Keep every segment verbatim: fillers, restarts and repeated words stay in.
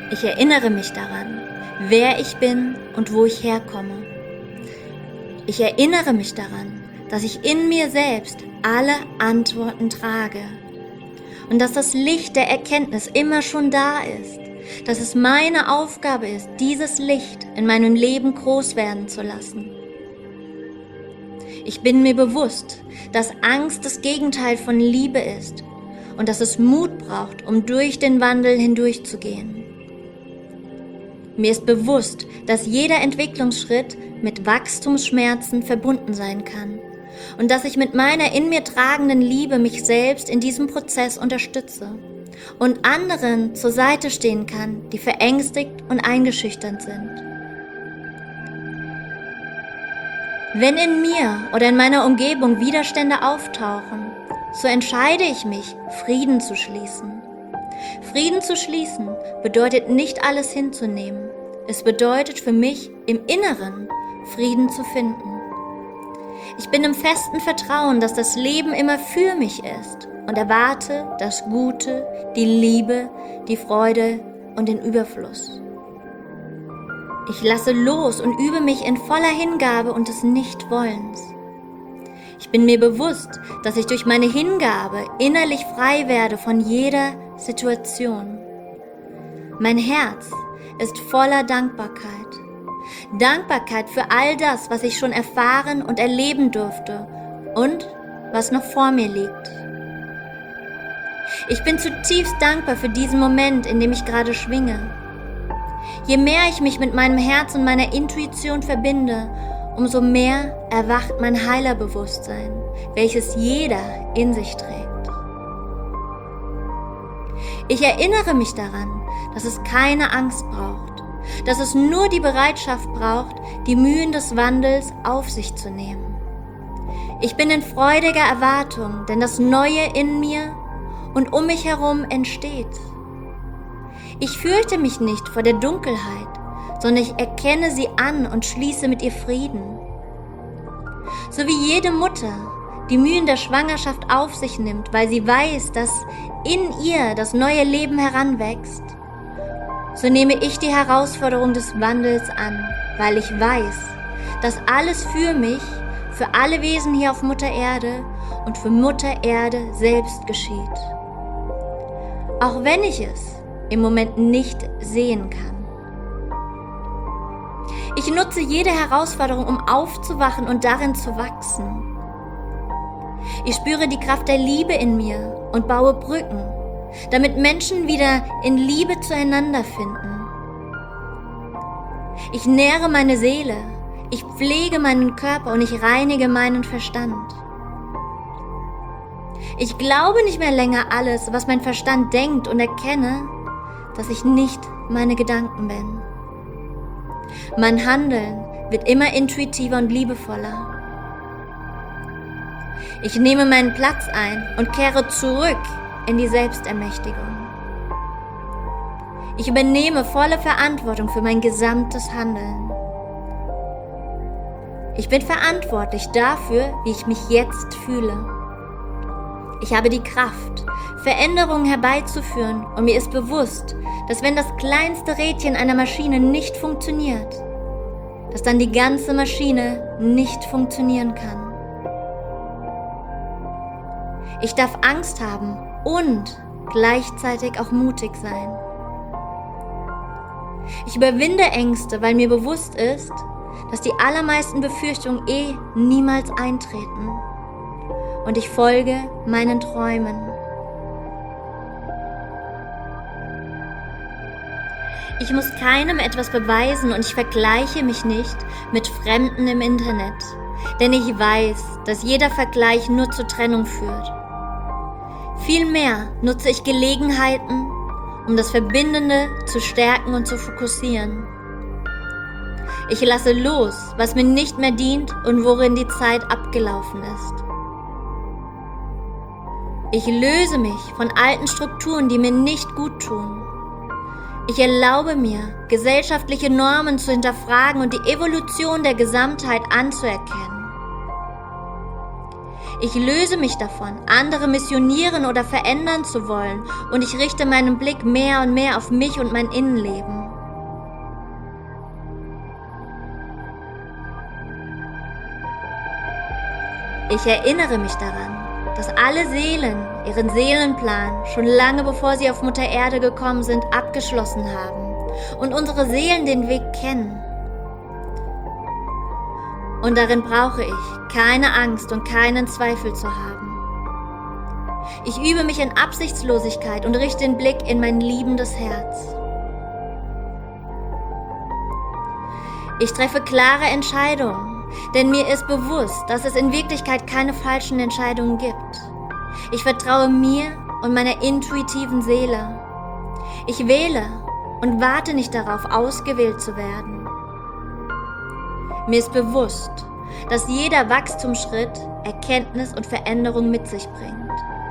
Ich erinnere mich daran, wer ich bin und wo ich herkomme. Ich erinnere mich daran, dass ich in mir selbst alle Antworten trage und dass das Licht der Erkenntnis immer schon da ist, dass es meine Aufgabe ist, dieses Licht in meinem Leben groß werden zu lassen. Ich bin mir bewusst, dass Angst das Gegenteil von Liebe ist und dass es Mut braucht, um durch den Wandel hindurchzugehen. Mir ist bewusst, dass jeder Entwicklungsschritt mit Wachstumsschmerzen verbunden sein kann und dass ich mit meiner in mir tragenden Liebe mich selbst in diesem Prozess unterstütze und anderen zur Seite stehen kann, die verängstigt und eingeschüchtert sind. Wenn in mir oder in meiner Umgebung Widerstände auftauchen, so entscheide ich mich, Frieden zu schließen. Frieden zu schließen bedeutet nicht alles hinzunehmen. Es bedeutet für mich, im Inneren Frieden zu finden. Ich bin im festen Vertrauen, dass das Leben immer für mich ist und erwarte das Gute, die Liebe, die Freude und den Überfluss. Ich lasse los und übe mich in voller Hingabe und des Nichtwollens. Ich bin mir bewusst, dass ich durch meine Hingabe innerlich frei werde von jeder Situation. Mein Herz ist voller Dankbarkeit. Dankbarkeit für all das, was ich schon erfahren und erleben durfte und was noch vor mir liegt. Ich bin zutiefst dankbar für diesen Moment, in dem ich gerade schwinge. Je mehr ich mich mit meinem Herz und meiner Intuition verbinde, umso mehr erwacht mein Heilerbewusstsein, welches jeder in sich trägt. Ich erinnere mich daran, dass es keine Angst braucht, dass es nur die Bereitschaft braucht, die Mühen des Wandels auf sich zu nehmen. Ich bin in freudiger Erwartung, denn das Neue in mir und um mich herum entsteht. Ich fürchte mich nicht vor der Dunkelheit, sondern ich erkenne sie an und schließe mit ihr Frieden. So wie jede Mutter die Mühen der Schwangerschaft auf sich nimmt, weil sie weiß, dass in ihr das neue Leben heranwächst, so nehme ich die Herausforderung des Wandels an, weil ich weiß, dass alles für mich, für alle Wesen hier auf Mutter Erde und für Mutter Erde selbst geschieht. Auch wenn ich es im Moment nicht sehen kann. Ich nutze jede Herausforderung, um aufzuwachen und darin zu wachsen. Ich spüre die Kraft der Liebe in mir und baue Brücken, damit Menschen wieder in Liebe zueinander finden. Ich nähre meine Seele, ich pflege meinen Körper und ich reinige meinen Verstand. Ich glaube nicht mehr länger alles, was mein Verstand denkt und erkenne, dass ich nicht meine Gedanken bin. Mein Handeln wird immer intuitiver und liebevoller. Ich nehme meinen Platz ein und kehre zurück in die Selbstermächtigung. Ich übernehme volle Verantwortung für mein gesamtes Handeln. Ich bin verantwortlich dafür, wie ich mich jetzt fühle. Ich habe die Kraft, Veränderungen herbeizuführen und mir ist bewusst, dass wenn das kleinste Rädchen einer Maschine nicht funktioniert, dass dann die ganze Maschine nicht funktionieren kann. Ich darf Angst haben und gleichzeitig auch mutig sein. Ich überwinde Ängste, weil mir bewusst ist, dass die allermeisten Befürchtungen eh niemals eintreten. Und ich folge meinen Träumen. Ich muss keinem etwas beweisen und ich vergleiche mich nicht mit Fremden im Internet, denn ich weiß, dass jeder Vergleich nur zur Trennung führt. Vielmehr nutze ich Gelegenheiten, um das Verbindende zu stärken und zu fokussieren. Ich lasse los, was mir nicht mehr dient und worin die Zeit abgelaufen ist. Ich löse mich von alten Strukturen, die mir nicht gut tun. Ich erlaube mir, gesellschaftliche Normen zu hinterfragen und die Evolution der Gesamtheit anzuerkennen. Ich löse mich davon, andere missionieren oder verändern zu wollen, und ich richte meinen Blick mehr und mehr auf mich und mein Innenleben. Ich erinnere mich daran, dass alle Seelen ihren Seelenplan schon lange bevor sie auf Mutter Erde gekommen sind, abgeschlossen haben und unsere Seelen den Weg kennen. Und darin brauche ich keine Angst und keinen Zweifel zu haben. Ich übe mich in Absichtslosigkeit und richte den Blick in mein liebendes Herz. Ich treffe klare Entscheidungen, denn mir ist bewusst, dass es in Wirklichkeit keine falschen Entscheidungen gibt. Ich vertraue mir und meiner intuitiven Seele. Ich wähle und warte nicht darauf, ausgewählt zu werden. Mir ist bewusst, dass jeder Wachstumsschritt Erkenntnis und Veränderung mit sich bringt.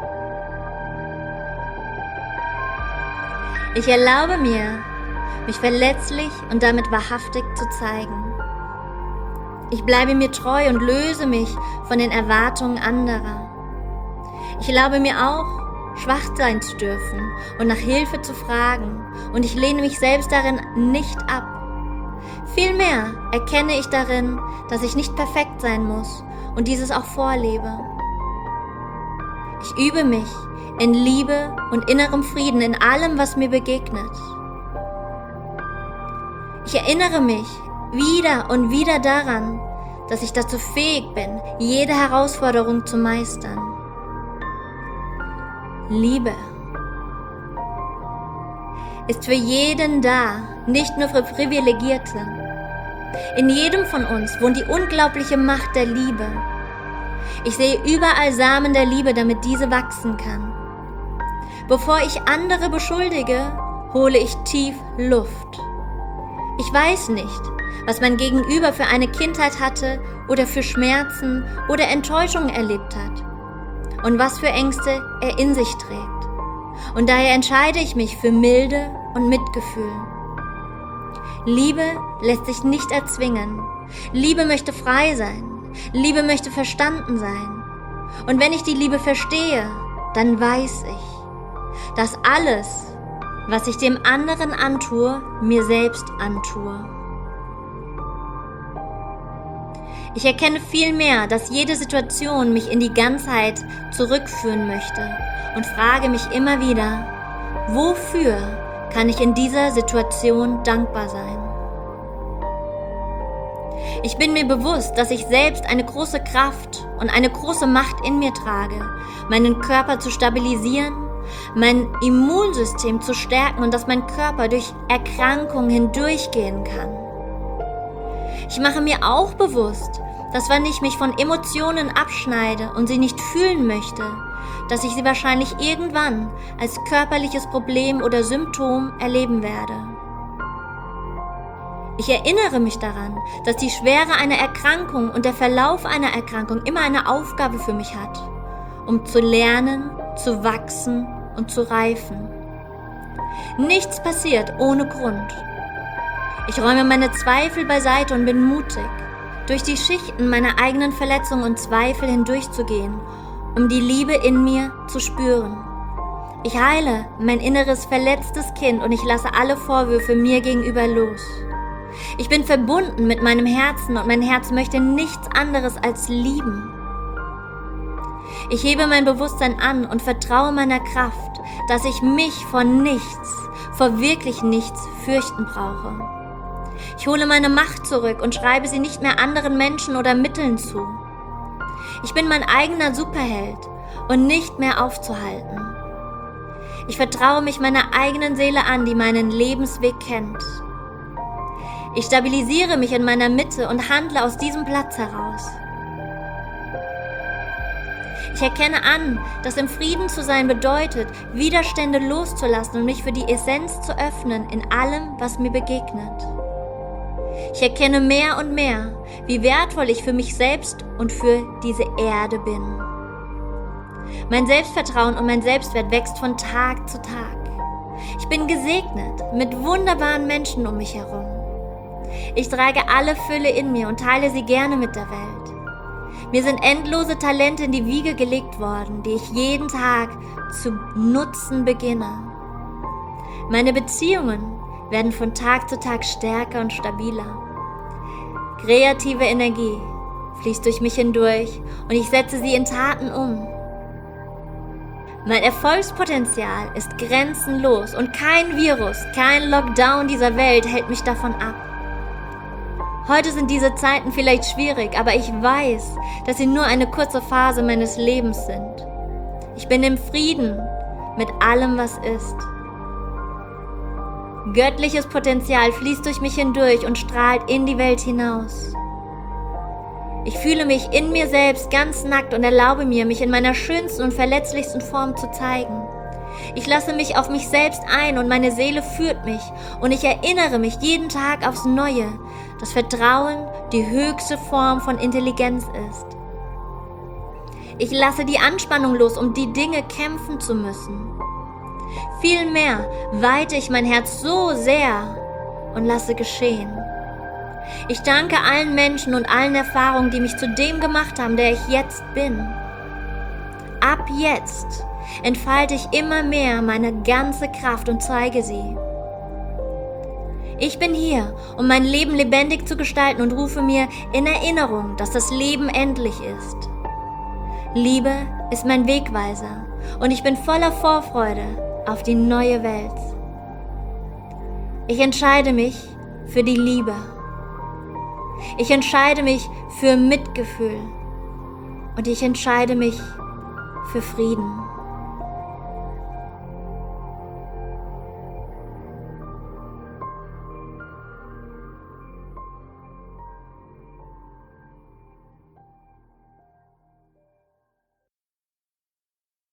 Ich erlaube mir, mich verletzlich und damit wahrhaftig zu zeigen. Ich bleibe mir treu und löse mich von den Erwartungen anderer. Ich erlaube mir auch, schwach sein zu dürfen und nach Hilfe zu fragen, und ich lehne mich selbst darin nicht ab. Vielmehr erkenne ich darin, dass ich nicht perfekt sein muss und dieses auch vorlebe. Ich übe mich in Liebe und innerem Frieden in allem, was mir begegnet. Ich erinnere mich wieder und wieder daran, dass ich dazu fähig bin, jede Herausforderung zu meistern. Liebe ist für jeden da, nicht nur für Privilegierte. In jedem von uns wohnt die unglaubliche Macht der Liebe. Ich sehe überall Samen der Liebe, damit diese wachsen kann. Bevor ich andere beschuldige, hole ich tief Luft. Ich weiß nicht, was mein Gegenüber für eine Kindheit hatte oder für Schmerzen oder Enttäuschungen erlebt hat und was für Ängste er in sich trägt. Und daher entscheide ich mich für Milde und Mitgefühl. Liebe lässt sich nicht erzwingen. Liebe möchte frei sein. Liebe möchte verstanden sein. Und wenn ich die Liebe verstehe, dann weiß ich, dass alles, was ich dem anderen antue, mir selbst antue. Ich erkenne vielmehr, dass jede Situation mich in die Ganzheit zurückführen möchte und frage mich immer wieder, wofür kann ich in dieser Situation dankbar sein? Ich bin mir bewusst, dass ich selbst eine große Kraft und eine große Macht in mir trage, meinen Körper zu stabilisieren, mein Immunsystem zu stärken und dass mein Körper durch Erkrankungen hindurchgehen kann. Ich mache mir auch bewusst, dass wenn ich mich von Emotionen abschneide und sie nicht fühlen möchte, dass ich sie wahrscheinlich irgendwann als körperliches Problem oder Symptom erleben werde. Ich erinnere mich daran, dass die Schwere einer Erkrankung und der Verlauf einer Erkrankung immer eine Aufgabe für mich hat, um zu lernen, zu wachsen und zu reifen. Nichts passiert ohne Grund. Ich räume meine Zweifel beiseite und bin mutig, durch die Schichten meiner eigenen Verletzungen und Zweifel hindurchzugehen, um die Liebe in mir zu spüren. Ich heile mein inneres verletztes Kind und ich lasse alle Vorwürfe mir gegenüber los. Ich bin verbunden mit meinem Herzen und mein Herz möchte nichts anderes als lieben. Ich hebe mein Bewusstsein an und vertraue meiner Kraft, dass ich mich vor nichts, vor wirklich nichts fürchten brauche. Ich hole meine Macht zurück und schreibe sie nicht mehr anderen Menschen oder Mitteln zu. Ich bin mein eigener Superheld und nicht mehr aufzuhalten. Ich vertraue mich meiner eigenen Seele an, die meinen Lebensweg kennt. Ich stabilisiere mich in meiner Mitte und handle aus diesem Platz heraus. Ich erkenne an, dass im Frieden zu sein bedeutet, Widerstände loszulassen und mich für die Essenz zu öffnen in allem, was mir begegnet. Ich erkenne mehr und mehr, wie wertvoll ich für mich selbst und für diese Erde bin. Mein Selbstvertrauen und mein Selbstwert wächst von Tag zu Tag. Ich bin gesegnet mit wunderbaren Menschen um mich herum. Ich trage alle Fülle in mir und teile sie gerne mit der Welt. Mir sind endlose Talente in die Wiege gelegt worden, die ich jeden Tag zu nutzen beginne. Meine Beziehungen werden von Tag zu Tag stärker und stabiler. Kreative Energie fließt durch mich hindurch und ich setze sie in Taten um. Mein Erfolgspotenzial ist grenzenlos und kein Virus, kein Lockdown dieser Welt hält mich davon ab. Heute sind diese Zeiten vielleicht schwierig, aber ich weiß, dass sie nur eine kurze Phase meines Lebens sind. Ich bin im Frieden mit allem, was ist. Göttliches Potenzial fließt durch mich hindurch und strahlt in die Welt hinaus. Ich fühle mich in mir selbst ganz nackt und erlaube mir, mich in meiner schönsten und verletzlichsten Form zu zeigen. Ich lasse mich auf mich selbst ein und meine Seele führt mich und ich erinnere mich jeden Tag aufs Neue, dass Vertrauen die höchste Form von Intelligenz ist. Ich lasse die Anspannung los, um die Dinge kämpfen zu müssen. Vielmehr weite ich mein Herz so sehr und lasse geschehen. Ich danke allen Menschen und allen Erfahrungen, die mich zu dem gemacht haben, der ich jetzt bin. Ab jetzt entfalte ich immer mehr meine ganze Kraft und zeige sie. Ich bin hier, um mein Leben lebendig zu gestalten und rufe mir in Erinnerung, dass das Leben endlich ist. Liebe ist mein Wegweiser und ich bin voller Vorfreude auf die neue Welt. Ich entscheide mich für die Liebe. Ich entscheide mich für Mitgefühl und ich entscheide mich für Frieden.